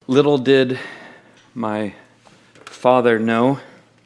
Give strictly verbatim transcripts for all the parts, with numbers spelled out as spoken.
Little did my father know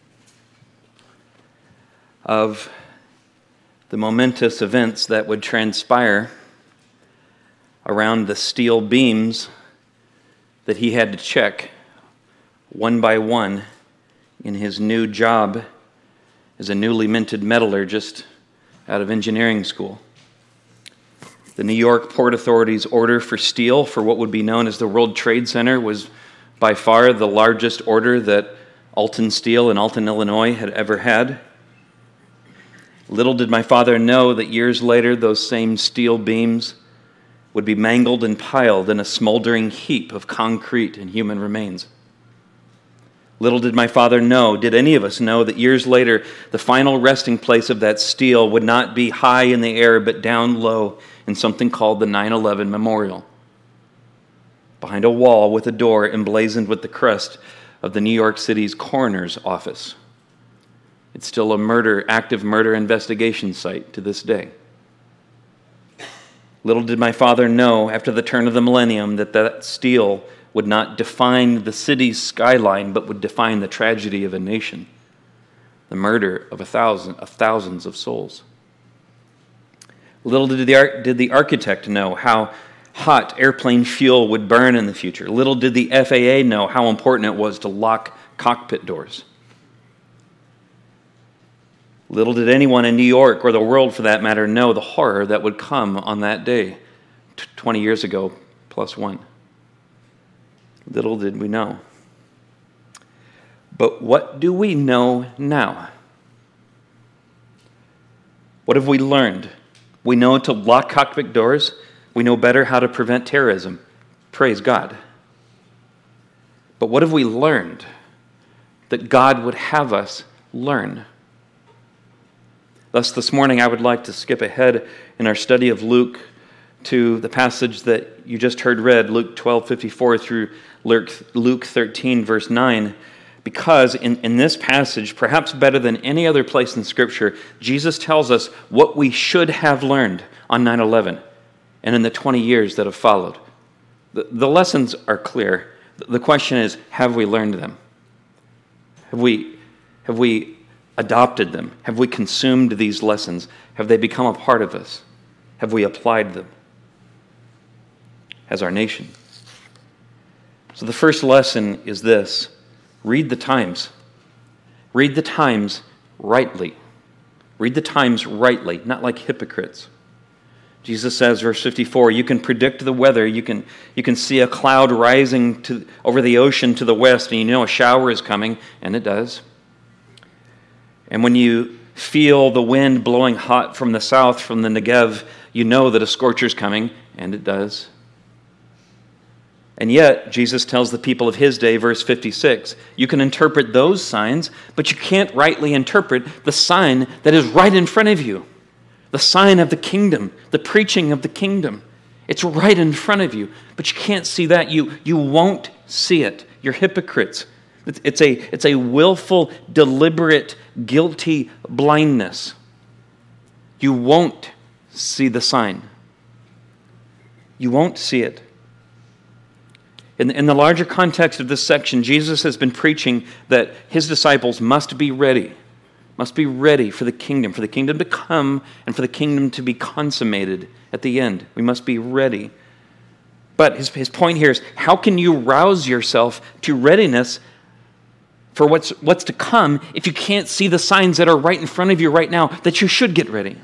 of the momentous events that would transpire around the steel beams that he had to check one by one in his new job as a newly minted metallurgist out of engineering school. The New York Port Authority's order for steel for what would be known as the World Trade Center was by far the largest order that Alton Steel in Alton, Illinois had ever had. Little did my father know that years later those same steel beams would be mangled and piled in a smoldering heap of concrete and human remains. Little did my father know, did any of us know, that years later the final resting place of that steel would not be high in the air but down low in something called the nine eleven Memorial, behind a wall with a door emblazoned with the crest of the New York City's coroner's office. It's still a murder, active murder investigation site to this day. Little did my father know, after the turn of the millennium, that that steel would not define the city's skyline, but would define the tragedy of a nation, the murder of a thousand, of thousands of souls. Little did the, did the architect know how hot airplane fuel would burn in the future. Little did the F A A know how important it was to lock cockpit doors. Little did anyone in New York, or the world for that matter, know the horror that would come on that day, twenty years ago, plus one. Little did we know. But what do we know now? What have we learned? We know to lock cockpit doors. We know better how to prevent terrorism. Praise God. But what have we learned that God would have us learn? Thus, this morning, I would like to skip ahead in our study of Luke to the passage that you just heard read, Luke twelve fifty-four through Luke thirteen, verse nine, because in, in this passage, perhaps better than any other place in Scripture, Jesus tells us what we should have learned on nine eleven and in the twenty years that have followed. The, the lessons are clear. The question is, have we learned them? Have we, have we adopted them? Have we consumed these lessons? Have they become a part of us? Have we applied them as our nation? So the first lesson is this: read the times. Read the times rightly. Read the times rightly, not like hypocrites. Jesus says, verse fifty-four, you can predict the weather. You can, you can see a cloud rising to, over the ocean to the west, and you know a shower is coming, and it does. And when you feel the wind blowing hot from the south, from the Negev, you know that a scorcher is coming, and it does. And yet, Jesus tells the people of his day, verse fifty-six, you can interpret those signs, but you can't rightly interpret the sign that is right in front of you. The sign of the kingdom, the preaching of the kingdom. It's right in front of you, but you can't see that. You, you won't see it. You're hypocrites. It's a, it's a willful, deliberate, guilty blindness. You won't see the sign. You won't see it. In, in the larger context of this section, Jesus has been preaching that his disciples must be ready, must be ready for the kingdom, for the kingdom to come and for the kingdom to be consummated at the end. We must be ready. But his, his point here is, how can you rouse yourself to readiness for what's, what's to come if you can't see the signs that are right in front of you right now that you should get ready?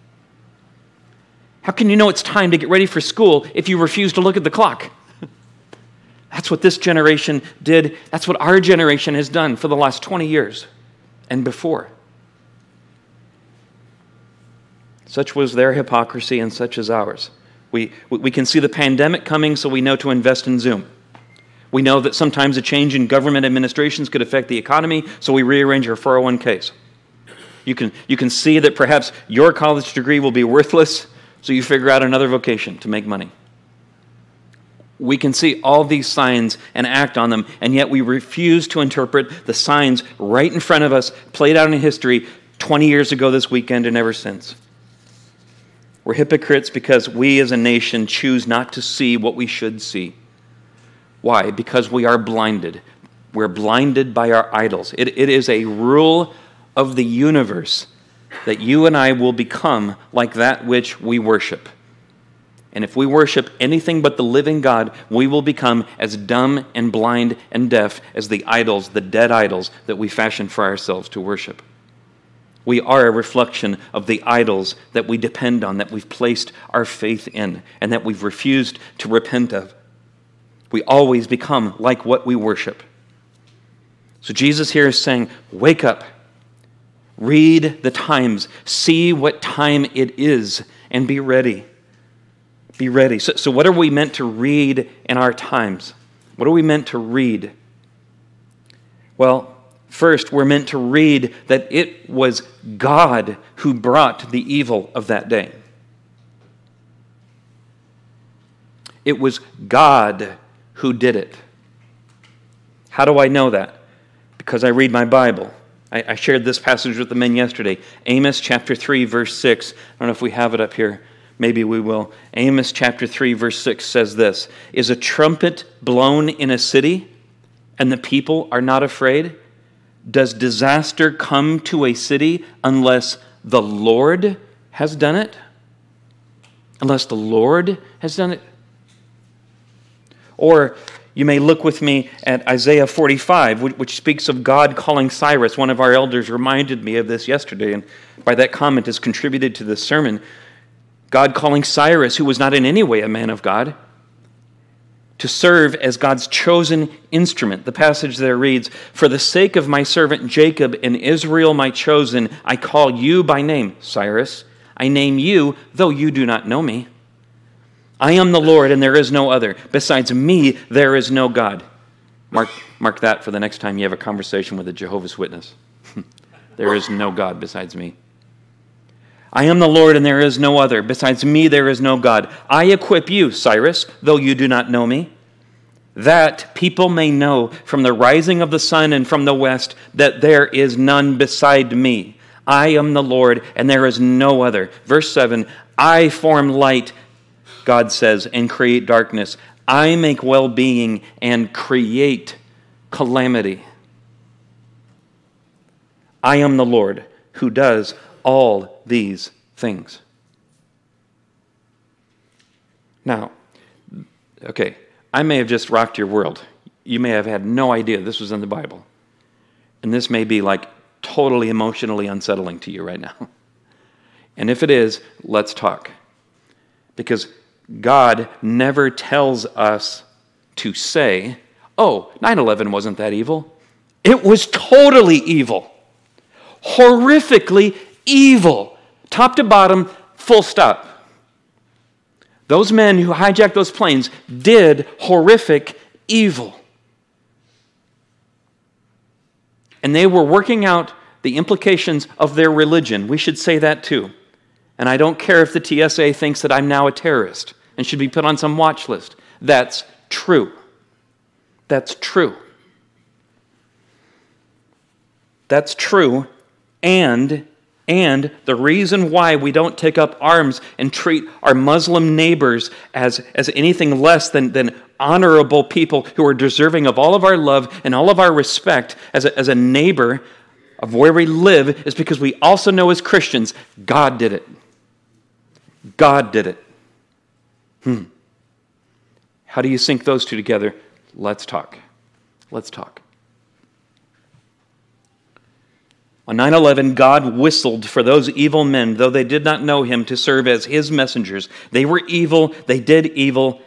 How can you know it's time to get ready for school if you refuse to look at the clock? That's what this generation did. That's what our generation has done for the last twenty years and before. Such was their hypocrisy and such is ours. We, we can see the pandemic coming, so we know to invest in Zoom. We know that sometimes a change in government administrations could affect the economy, so we rearrange our four oh one k's. You can, you can see that perhaps your college degree will be worthless, so you figure out another vocation to make money. We can see all these signs and act on them, and yet we refuse to interpret the signs right in front of us, played out in history twenty years ago this weekend and ever since. We're hypocrites because we as a nation choose not to see what we should see. Why? Because we are blinded. We're blinded by our idols. It, it is a rule of the universe that you and I will become like that which we worship. And if we worship anything but the living God, we will become as dumb and blind and deaf as the idols, the dead idols that we fashion for ourselves to worship. We are a reflection of the idols that we depend on, that we've placed our faith in, and that we've refused to repent of. We always become like what we worship. So Jesus here is saying, wake up, read the times, see what time it is, and be ready. Be ready. So, so what are we meant to read in our times? What are we meant to read? Well, first, we're meant to read that it was God who brought the evil of that day. It was God who did it. How do I know that? Because I read my Bible. I, I shared this passage with the men yesterday. Amos chapter three, verse six. I don't know if we have it up here. Maybe we will. Amos chapter three, verse six says this, "Is a trumpet blown in a city, and the people are not afraid? Does disaster come to a city unless the Lord has done it?" Unless the Lord has done it. Or you may look with me at Isaiah forty-five, which speaks of God calling Cyrus. One of our elders reminded me of this yesterday, and by that comment has contributed to this sermon. God calling Cyrus, who was not in any way a man of God, to serve as God's chosen instrument. The passage there reads, "For the sake of my servant Jacob and Israel my chosen, I call you by name, Cyrus. I name you, though you do not know me. I am the Lord, and there is no other. Besides me, there is no God." Mark, mark that for the next time you have a conversation with a Jehovah's Witness. There is no God besides me. I am the Lord, and there is no other. Besides me, there is no God. I equip you, Cyrus, though you do not know me, that people may know from the rising of the sun and from the west that there is none beside me. I am the Lord, and there is no other. Verse seven, I form light, God says, and create darkness. I make well-being and create calamity. I am the Lord who does all these things. Now, okay, I may have just rocked your world. You may have had no idea this was in the Bible. And this may be like totally emotionally unsettling to you right now. And if it is, let's talk. Because God never tells us to say, oh, nine eleven wasn't that evil. It was totally evil. Horrifically evil. Top to bottom, full stop. Those men who hijacked those planes did horrific evil. And they were working out the implications of their religion. We should say that too. And I don't care if the T S A thinks that I'm now a terrorist and should be put on some watch list. That's true. That's true. That's true. And, and the reason why we don't take up arms and treat our Muslim neighbors as, as anything less than, than honorable people who are deserving of all of our love and all of our respect as a, as a neighbor of where we live is because we also know as Christians, God did it. God did it. Hmm. How do you sync those two together? Let's talk. Let's talk. On nine eleven, God whistled for those evil men, though they did not know him, to serve as his messengers. They were evil. They did evil.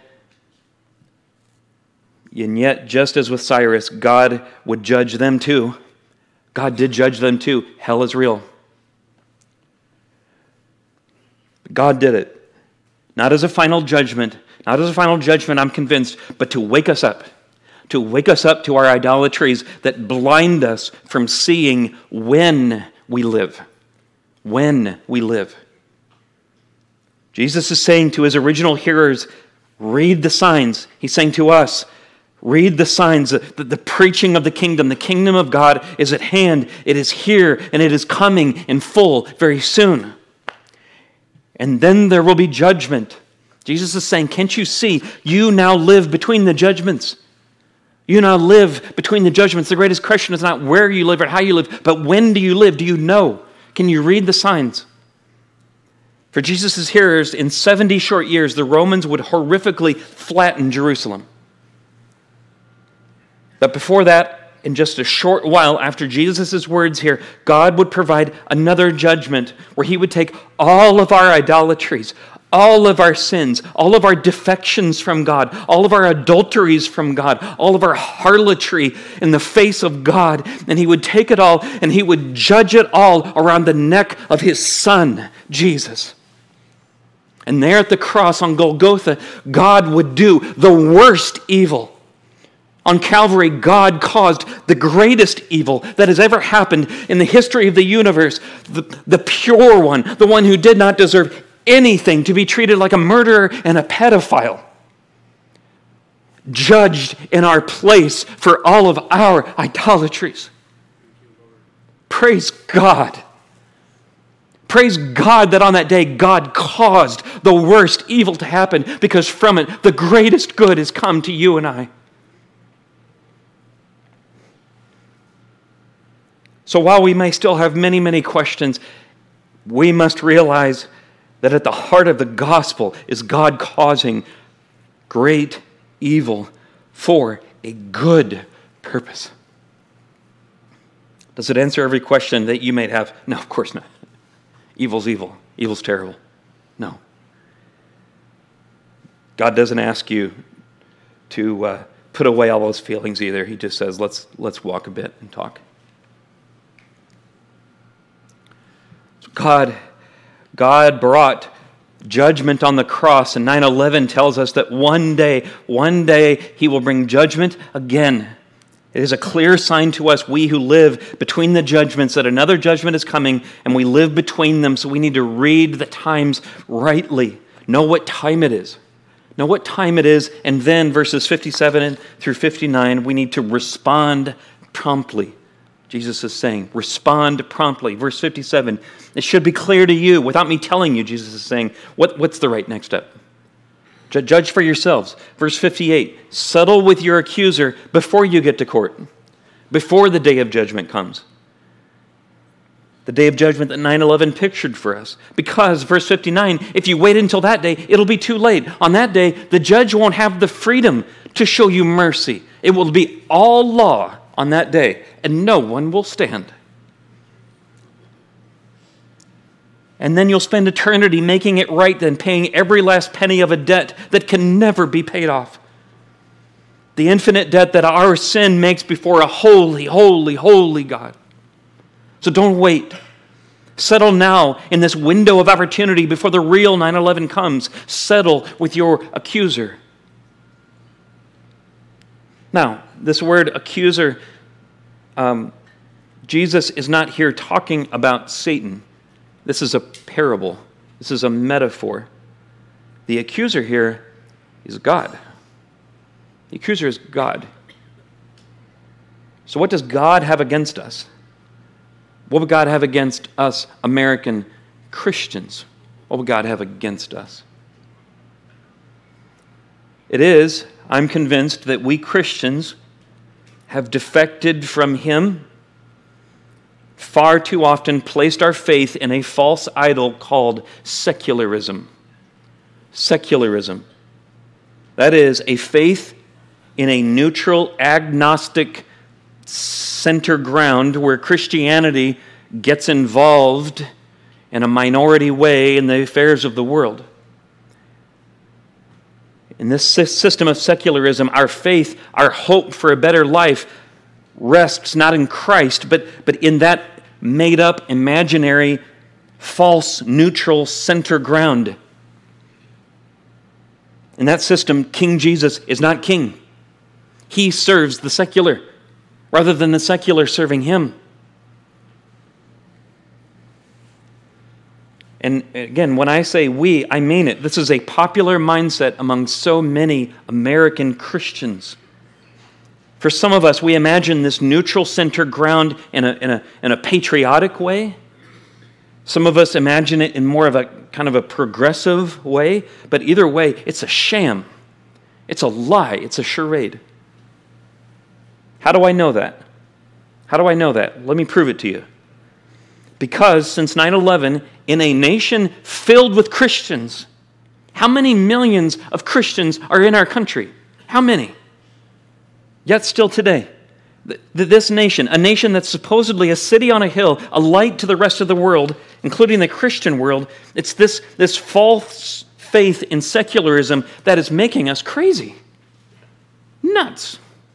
And yet, just as with Cyrus, God would judge them too. God did judge them too. Hell is real. God did it. Not as a final judgment, not as a final judgment, I'm convinced, but to wake us up. To wake us up to our idolatries that blind us from seeing when we live. When we live. Jesus is saying to his original hearers, read the signs. He's saying to us, read the signs, the, the preaching of the kingdom. The kingdom of God is at hand. It is here, and it is coming in full very soon. And then there will be judgment. Jesus is saying, can't you see? You now live between the judgments. You now live between the judgments. The greatest question is not where you live or how you live, but when do you live? Do you know? Can you read the signs? For Jesus' hearers, in seventy short years, the Romans would horrifically flatten Jerusalem. But before that, in just a short while after Jesus' words here, God would provide another judgment where he would take all of our idolatries, all of our sins, all of our defections from God, all of our adulteries from God, all of our harlotry in the face of God, and he would take it all and he would judge it all around the neck of his Son, Jesus. And there at the cross on Golgotha, God would do the worst evil. On Calvary, God caused the greatest evil that has ever happened in the history of the universe, the, the pure one, the one who did not deserve anything, to be treated like a murderer and a pedophile, judged in our place for all of our idolatries. Praise God. Praise God that on that day God caused the worst evil to happen, because from it the greatest good has come to you and I. So while we may still have many, many questions, we must realize that at the heart of the gospel is God causing great evil for a good purpose. Does it answer every question that you may have? No, of course not. Evil's evil. Evil's terrible. No. God doesn't ask you to uh, put away all those feelings either. He just says, let's, let's walk a bit and talk. So God... God brought judgment on the cross, and nine eleven tells us that one day, one day he will bring judgment again. It is a clear sign to us, we who live between the judgments, that another judgment is coming, and we live between them, so we need to read the times rightly. Know what time it is. Know what time it is, and then verses fifty-seven through fifty-nine, we need to respond promptly. Jesus is saying, respond promptly. Verse fifty-seven, it should be clear to you, without me telling you, Jesus is saying, what, what's the right next step? Judge for yourselves. Verse fifty-eight, settle with your accuser before you get to court, before the day of judgment comes. The day of judgment that nine eleven pictured for us. Because, verse fifty-nine, if you wait until that day, it'll be too late. On that day, the judge won't have the freedom to show you mercy. It will be all law on that day, and no one will stand. And then you'll spend eternity making it right, then paying every last penny of a debt that can never be paid off. The infinite debt that our sin makes before a holy, holy, holy God. So don't wait. Settle now in this window of opportunity before the real nine eleven comes. Settle with your accuser. Now, this word accuser, um, Jesus is not here talking about Satan. This is a parable. This is a metaphor. The accuser here is God. The accuser is God. So what does God have against us? What would God have against us American Christians? What would God have against us? It is, I'm convinced, that we Christians have defected from Him, far too often placed our faith in a false idol called secularism. Secularism. That is, a faith in a neutral, agnostic center ground where Christianity gets involved in a minority way in the affairs of the world. In this system of secularism, our faith, our hope for a better life rests not in Christ, but, but in that made-up, imaginary, false, neutral center ground. In that system, King Jesus is not king. He serves the secular, rather than the secular serving him. And again, when I say we, I mean it. This is a popular mindset among so many American Christians. For some of us, we imagine this neutral center ground in a, in a, in a patriotic way. Some of us imagine it in more of a kind of a progressive way. But either way, it's a sham. It's a lie. It's a charade. How do I know that? How do I know that? Let me prove it to you. Because since nine eleven, in a nation filled with Christians, how many millions of Christians are in our country? How many? Yet still today, this nation, a nation that's supposedly a city on a hill, a light to the rest of the world, including the Christian world, it's this, this false faith in secularism that is making us crazy. Nuts.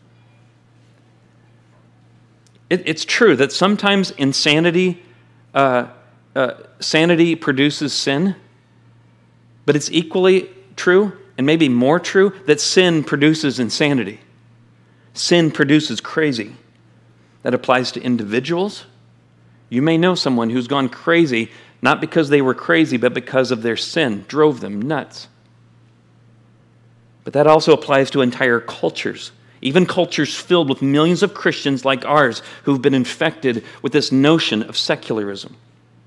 It, it's true that sometimes insanity, uh, uh, sanity produces sin, but it's equally true, and maybe more true, that sin produces insanity. Sin produces crazy. That applies to individuals. You may know someone who's gone crazy, not because they were crazy, but because of their sin drove them nuts. But that also applies to entire cultures, even cultures filled with millions of Christians like ours who've been infected with this notion of secularism.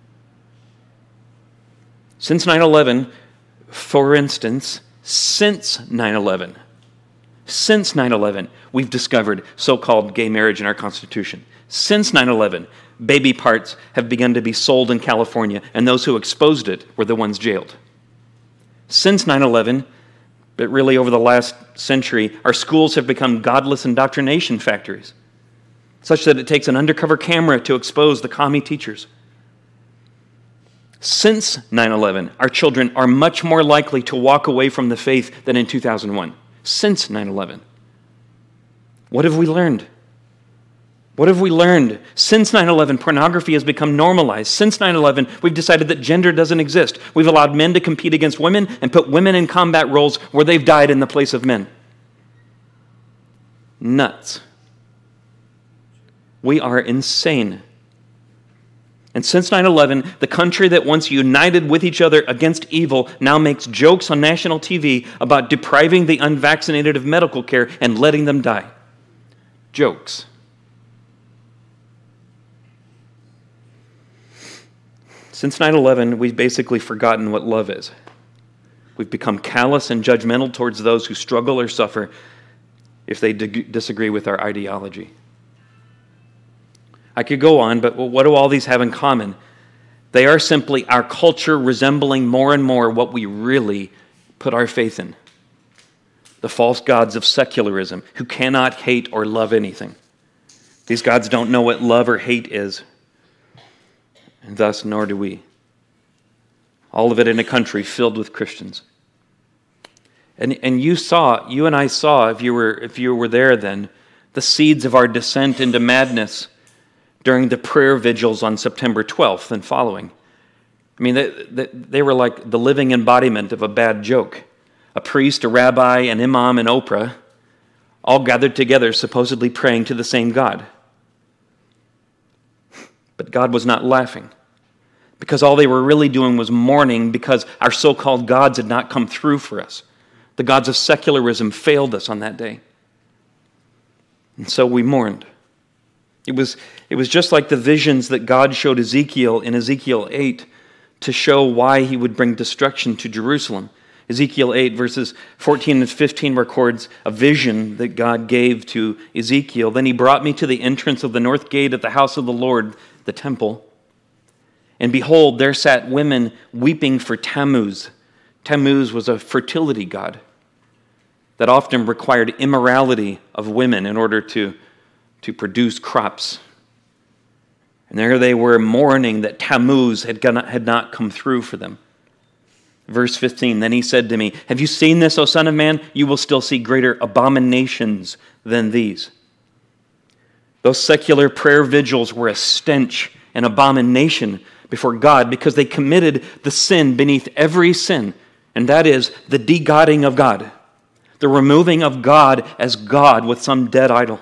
Since nine eleven, for instance, since nine eleven, Since nine eleven, we've discovered so-called gay marriage in our Constitution. Since nine eleven, baby parts have begun to be sold in California, and those who exposed it were the ones jailed. Since nine eleven, but really over the last century, our schools have become godless indoctrination factories, such that it takes an undercover camera to expose the commie teachers. Since nine eleven, our children are much more likely to walk away from the faith than in two thousand one. Since nine eleven. What have we learned? What have we learned? Since nine eleven, pornography has become normalized. Since nine eleven, we've decided that gender doesn't exist. We've allowed men to compete against women and put women in combat roles where they've died in the place of men. Nuts. We are insane. And since nine eleven, the country that once united with each other against evil now makes jokes on national T V about depriving the unvaccinated of medical care and letting them die. Jokes. Since nine eleven, we've basically forgotten what love is. We've become callous and judgmental towards those who struggle or suffer if they dig- disagree with our ideology. I could go on, but what do all these have in common? They are simply our culture resembling more and more what we really put our faith in. The false gods of secularism who cannot hate or love anything. These gods don't know what love or hate is, and thus nor do we. All of it in a country filled with Christians. And, and you saw, you and I saw, if you were, if you were there then, the seeds of our descent into madness during the prayer vigils on September twelfth and following. I mean, they, they, they were like the living embodiment of a bad joke. A priest, a rabbi, an imam, and Oprah, all gathered together, supposedly praying to the same God. But God was not laughing, because all they were really doing was mourning because our so-called gods had not come through for us. The gods of secularism failed us on that day. And so we mourned. It was, it was just like the visions that God showed Ezekiel in Ezekiel eight to show why he would bring destruction to Jerusalem. Ezekiel eight, verses fourteen and fifteen records a vision that God gave to Ezekiel. Then he brought me to the entrance of the north gate of the house of the Lord, the temple. And behold, there sat women weeping for Tammuz. Tammuz was a fertility god that often required immorality of women in order to to produce crops. And there they were mourning that Tammuz had had not come through for them. Verse fifteen, then he said to me, have you seen this, O son of man? You will still see greater abominations than these. Those secular prayer vigils were a stench, an abomination before God because they committed the sin beneath every sin, and that is the de-godding of God, the removing of God as God with some dead idol.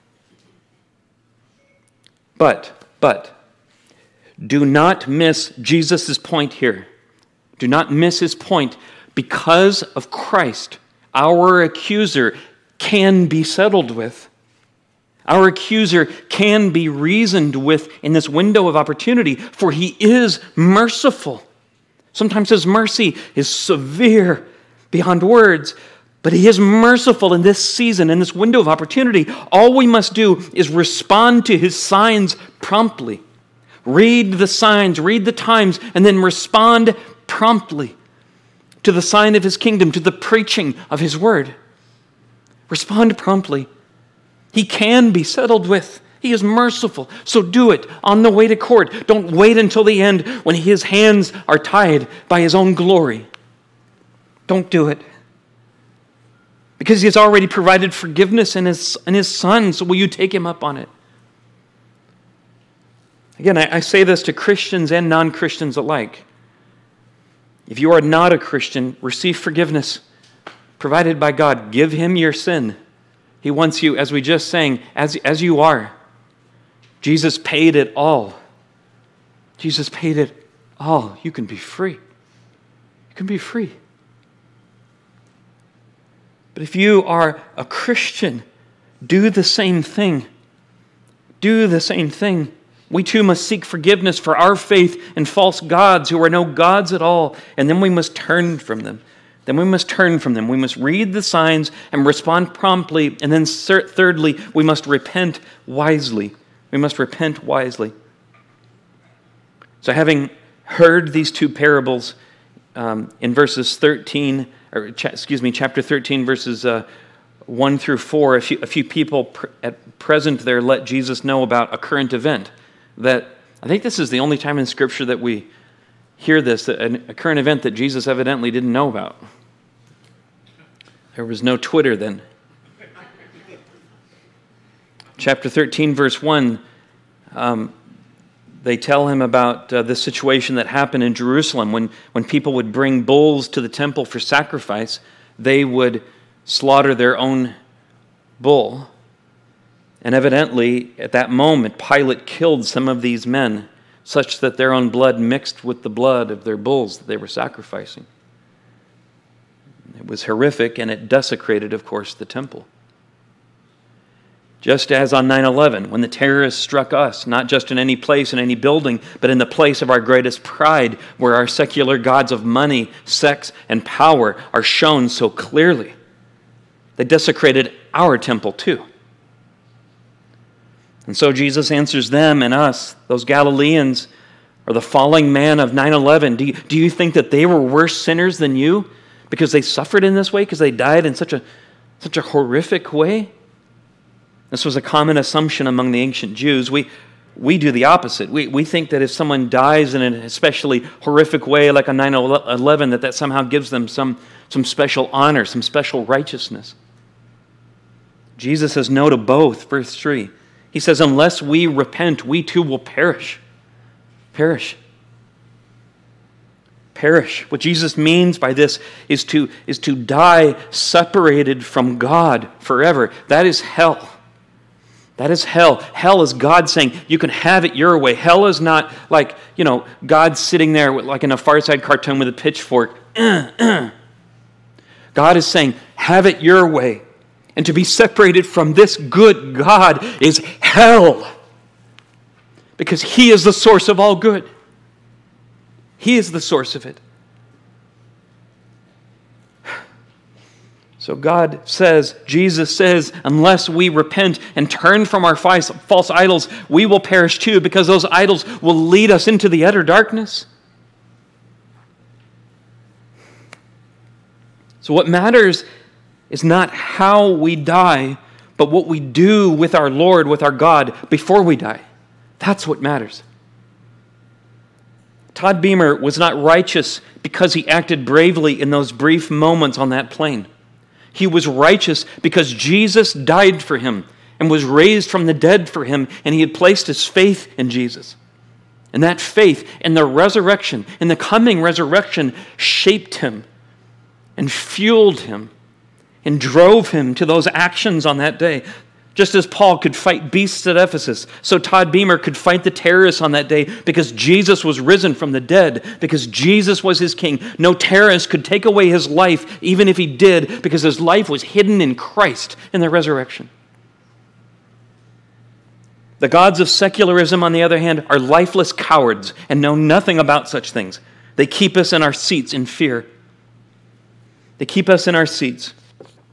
But, but, do not miss Jesus' point here. Do not miss his point. Because of Christ, our accuser can be settled with. Our accuser can be reasoned with in this window of opportunity, for he is merciful. Sometimes his mercy is severe beyond words, But he is merciful in this season, in this window of opportunity. All we must do is respond to his signs promptly. Read the signs, read the times, and then respond promptly to the sign of his kingdom, to the preaching of his word. Respond promptly. He can be settled with. He is merciful. So do it on the way to court. Don't wait until the end when his hands are tied by his own glory. Don't do it. Because he has already provided forgiveness in his, in his Son. So will you take him up on it? Again, I, I say this to Christians and non-Christians alike. If you are not a Christian, receive forgiveness provided by God. Give him your sin. He wants you, as we just sang, as, as you are. Jesus paid it all. Jesus paid it all. You can be free. You can be free. But if you are a Christian, do the same thing. Do the same thing. We too must seek forgiveness for our faith in false gods who are no gods at all, and then we must turn from them. Then we must turn from them. We must read the signs and respond promptly, and then thirdly, we must repent wisely. We must repent wisely. So having heard these two parables um, in verses thirteen, or ch- excuse me, chapter thirteen, verses uh, one through four, a few, a few people pr- at present there let Jesus know about a current event. That I think this is the only time in Scripture that we hear this, that a current event that Jesus evidently didn't know about. There was no Twitter then. Chapter thirteen, verse one, um, they tell him about uh, the situation that happened in Jerusalem. When, when people would bring bulls to the temple for sacrifice, they would slaughter their own bull. And evidently, at that moment, Pilate killed some of these men, such that their own blood mixed with the blood of their bulls that they were sacrificing. It was horrific, and it desecrated, of course, the temple. Just as on nine eleven, when the terrorists struck us, not just in any place, in any building, but in the place of our greatest pride, where our secular gods of money, sex, and power are shown so clearly. They desecrated our temple too. And so Jesus answers them and us, those Galileans, or the falling man of nine eleven. Do you, do you think that they were worse sinners than you because they suffered in this way, because they died in such a, such a horrific way? This was a common assumption among the ancient Jews. We, we do the opposite. We, we think that if someone dies in an especially horrific way, like on nine eleven, that that somehow gives them some, some special honor, some special righteousness. Jesus says no to both, verse three. He says, unless we repent, we too will perish. Perish. Perish. What Jesus means by this is to, is to die separated from God forever. That is hell. That is hell. Hell is God saying, you can have it your way. Hell is not like, you know, God sitting there with, like in a Far Side cartoon with a pitchfork. Uh, uh. God is saying, have it your way. And to be separated from this good God is hell. Because He is the source of all good. He is the source of it. So God says, Jesus says, unless we repent and turn from our false idols, we will perish too, because those idols will lead us into the utter darkness. So what matters is not how we die, but what we do with our Lord, with our God, before we die. That's what matters. Todd Beamer was not righteous because he acted bravely in those brief moments on that plane. He was righteous because Jesus died for him and was raised from the dead for him, and he had placed his faith in Jesus. And that faith in the resurrection, in the coming resurrection, shaped him and fueled him and drove him to those actions on that day. Just as Paul could fight beasts at Ephesus, so Todd Beamer could fight the terrorists on that day because Jesus was risen from the dead, because Jesus was his king. No terrorist could take away his life, even if he did, because his life was hidden in Christ in the resurrection. The gods of secularism, on the other hand, are lifeless cowards and know nothing about such things. They keep us in our seats in fear. They keep us in our seats.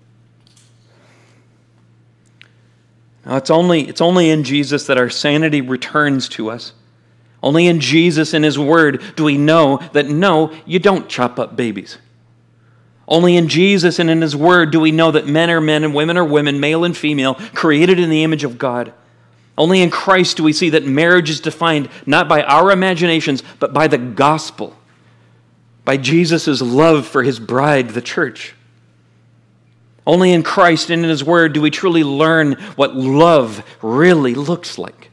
Now, it's only, it's only in Jesus that our sanity returns to us. Only in Jesus and His Word do we know that no, you don't chop up babies. Only in Jesus and in His Word do we know that men are men and women are women, male and female, created in the image of God. Only in Christ do we see that marriage is defined not by our imaginations, but by the gospel, by Jesus' love for His bride, the church. Only in Christ and in His Word do we truly learn what love really looks like.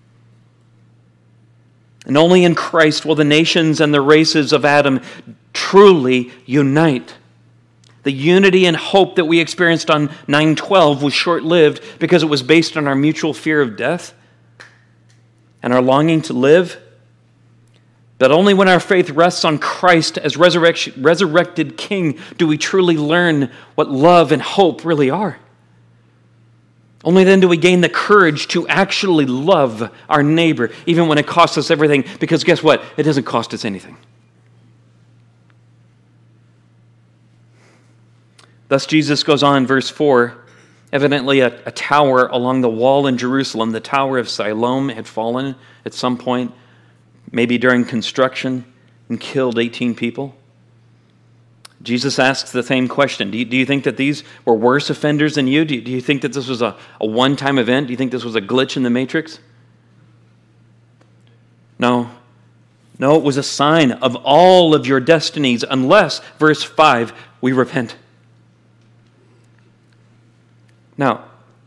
And only in Christ will the nations and the races of Adam truly unite. The unity and hope that we experienced on nine twelve was short-lived because it was based on our mutual fear of death and our longing to live. But only when our faith rests on Christ as resurrection, resurrected King do we truly learn what love and hope really are. Only then do we gain the courage to actually love our neighbor, even when it costs us everything, because guess what? It doesn't cost us anything. Thus Jesus goes on, verse four, evidently a, a tower along the wall in Jerusalem, the Tower of Siloam, had fallen at some point, maybe during construction, and killed eighteen people. Jesus asks the same question. Do you, do you think that these were worse offenders than you? Do you, do you think that this was a, a one-time event? Do you think this was a glitch in the matrix? No. No, it was a sign of all of your destinies, unless, verse five, we repent. Now,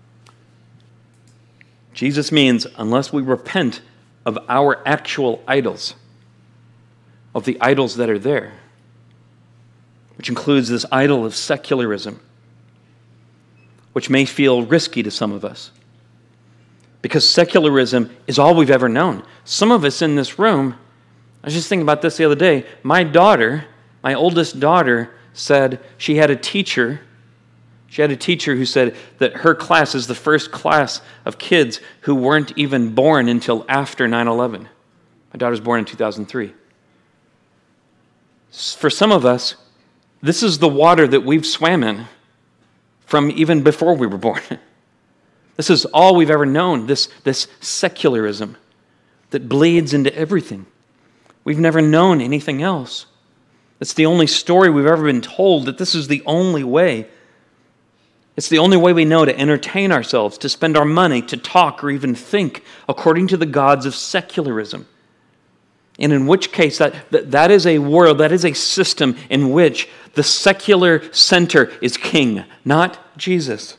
Jesus means unless we repent of our actual idols, of the idols that are there, which includes this idol of secularism, which may feel risky to some of us, because secularism is all we've ever known. Some of us in this room, I was just thinking about this the other day, my daughter, my oldest daughter, said she had a teacher She had a teacher who said that her class is the first class of kids who weren't even born until after nine eleven. My daughter's born in two thousand three. For some of us, this is the water that we've swam in from even before we were born. This is all we've ever known, this, this secularism that bleeds into everything. We've never known anything else. It's the only story we've ever been told, that this is the only way. It's the only way we know to entertain ourselves, to spend our money, to talk, or even think according to the gods of secularism. And in which case, that, that, that is a world, that is a system in which the secular center is king, not Jesus.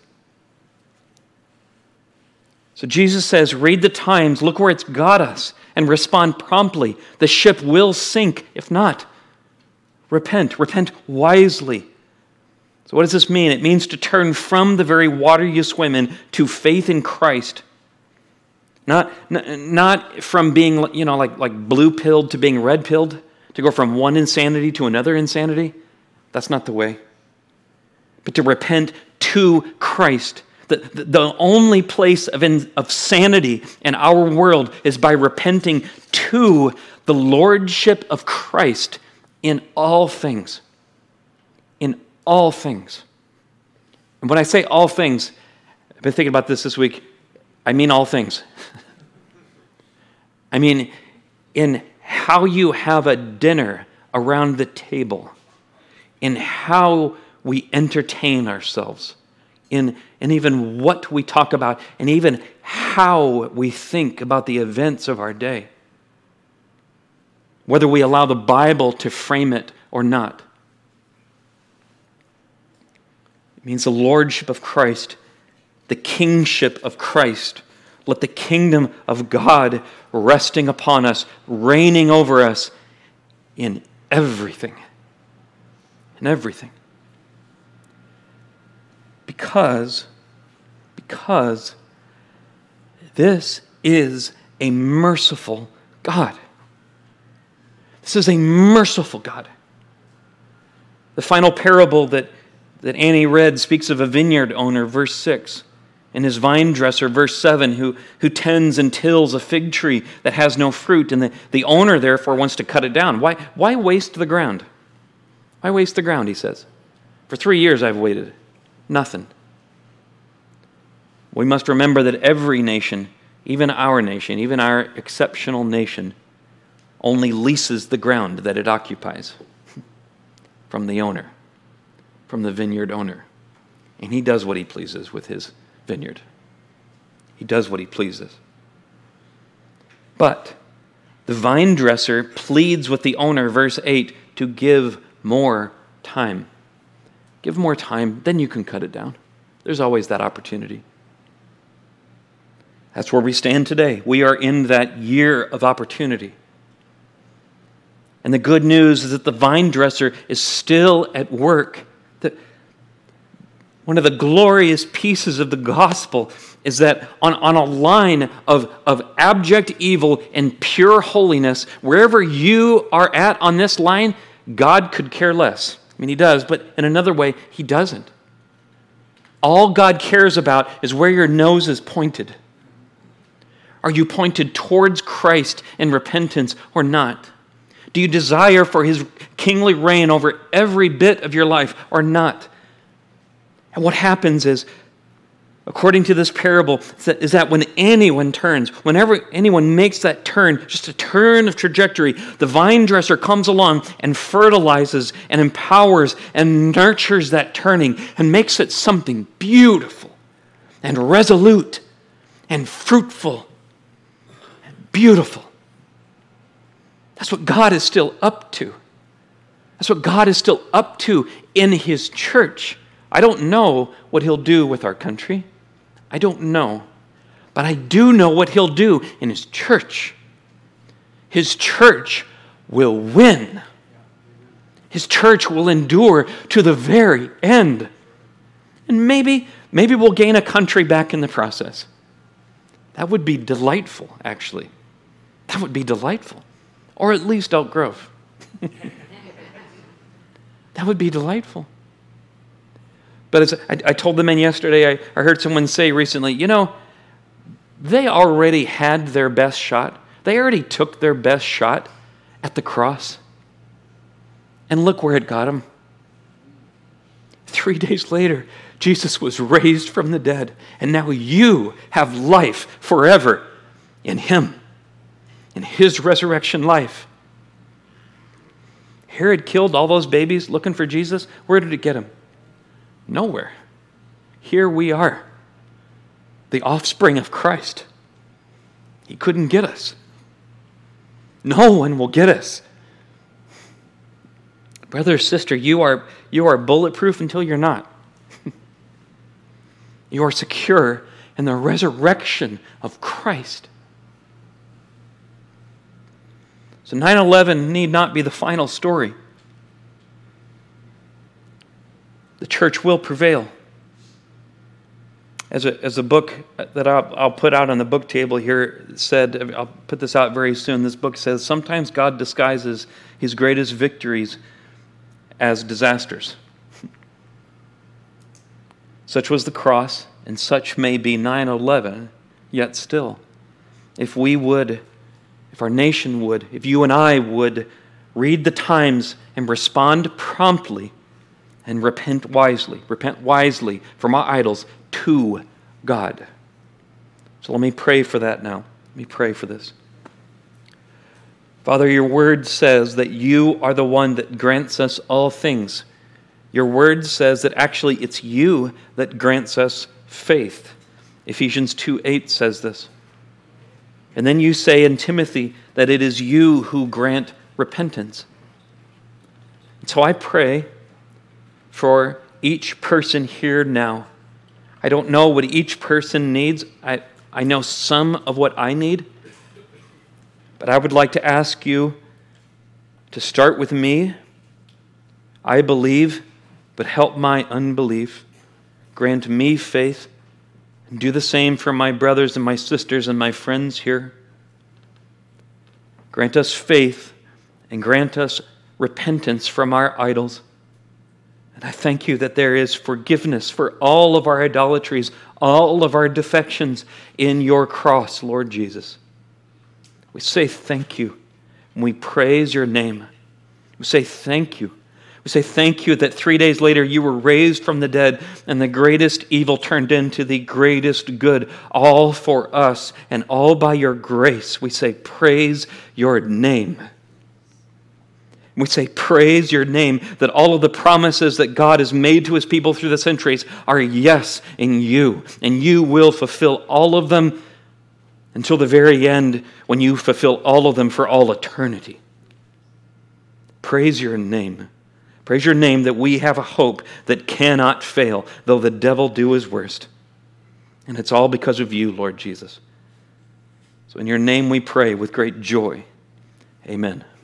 So Jesus says, read the times, look where it's got us, and respond promptly. The ship will sink. If not, repent. Repent wisely. So what does this mean? It means to turn from the very water you swim in to faith in Christ. Not, not from being, you know, like, like blue-pilled to being red-pilled, to go from one insanity to another insanity. That's not the way. But to repent to Christ. The, the, the only place of, in, of sanity in our world is by repenting to the lordship of Christ in all things. In all things. And when I say all things, I've been thinking about this this week, I mean all things. I mean, in how you have a dinner around the table, in how we entertain ourselves, in, in even what we talk about, and even how we think about the events of our day. Whether we allow the Bible to frame it or not. It means the lordship of Christ, the kingship of Christ. Let the kingdom of God resting upon us, reigning over us in everything. In everything. Because, because this is a merciful God. This is a merciful God. The final parable that, that Annie read speaks of a vineyard owner, verse six, and his vine dresser, verse seven, who, who tends and tills a fig tree that has no fruit, and the, the owner therefore wants to cut it down. Why, why waste the ground? Why waste the ground, he says. For three years I've waited. Nothing. We must remember that every nation, even our nation, even our exceptional nation, only leases the ground that it occupies from the owner, from the vineyard owner. And he does what he pleases with his vineyard. He does what he pleases. But the vine dresser pleads with the owner, verse eight, to give more time. Give more time, then you can cut it down. There's always that opportunity. That's where we stand today. We are in that year of opportunity. And the good news is that the vine dresser is still at work. The, one of the glorious pieces of the gospel is that on, on a line of, of abject evil and pure holiness, wherever you are at on this line, God could care less. I mean, he does, but in another way, he doesn't. All God cares about is where your nose is pointed. Are you pointed towards Christ in repentance or not? Do you desire for his kingly reign over every bit of your life or not? And what happens is, according to this parable, is that when anyone turns, whenever anyone makes that turn, just a turn of trajectory, the vine dresser comes along and fertilizes and empowers and nurtures that turning and makes it something beautiful and resolute and fruitful and beautiful. That's what God is still up to. That's what God is still up to in his church. I don't know what he'll do with our country. I don't know. But I do know what he'll do in his church. His church will win. His church will endure to the very end. And maybe, maybe we'll gain a country back in the process. That would be delightful, actually. That would be delightful. Or at least Elk Grove. That would be delightful. But as I, I told the men yesterday, I, I heard someone say recently, you know, they already had their best shot. They already took their best shot at the cross. And look where it got them. Three days later, Jesus was raised from the dead. And now you have life forever in him. In his resurrection life. Herod killed all those babies looking for Jesus. Where did it get him? Nowhere. Here we are, the offspring of Christ. He couldn't get us. No one will get us. Brother or sister, you are, you are bulletproof until you're not. You are secure in the resurrection of Christ. So nine eleven need not be the final story. The church will prevail. As a, as a book that I'll, I'll put out on the book table here said, I'll put this out very soon, this book says, sometimes God disguises his greatest victories as disasters. Such was the cross, and such may be nine eleven, yet still. If we would, if our nation would, if you and I would read the times and respond promptly and repent wisely, repent wisely from our idols to God. So let me pray for that now. Let me pray for this. Father, your word says that you are the one that grants us all things. Your word says that actually it's you that grants us faith. Ephesians two eight says this. And then you say in Timothy that it is you who grant repentance. And so I pray for each person here now. I don't know what each person needs. I, I know some of what I need. But I would like to ask you to start with me. I believe, but help my unbelief. Grant me faith. And do the same for my brothers and my sisters and my friends here. Grant us faith and grant us repentance from our idols. And I thank you that there is forgiveness for all of our idolatries, all of our defections in your cross, Lord Jesus. We say thank you, and we praise your name. We say thank you. We say thank you that three days later you were raised from the dead and the greatest evil turned into the greatest good, all for us and all by your grace. We say praise your name. We say praise your name that all of the promises that God has made to his people through the centuries are yes in you. And you will fulfill all of them until the very end when you fulfill all of them for all eternity. Praise your name. Praise your name that we have a hope that cannot fail, though the devil do his worst. And it's all because of you, Lord Jesus. So in your name we pray with great joy. Amen.